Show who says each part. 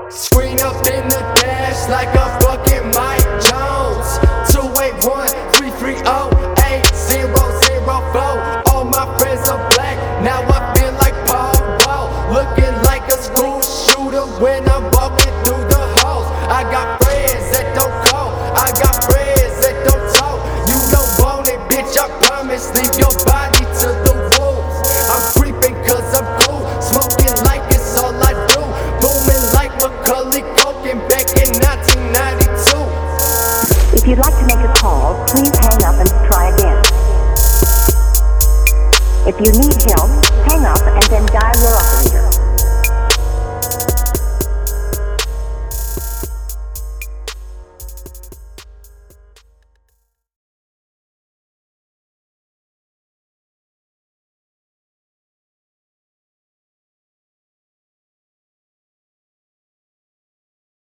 Speaker 1: Screen up in the dash like a fucking Mike Jones. 281-330-8004. All my friends are black, now I feel like Paul Wall. Looking like a school shooter when I'm walking through the halls. I got friends that don't call, I got friends that don't talk. You don't want it, bitch, I promise. Leave your body to the wolves. I'm creeping cause I'm cool, smoking like it's all I do. Booming like Macaulay Culkin back in 1992.
Speaker 2: If you'd like to make a call, please hang up and try again. If you need help, hang up and then dial your operator.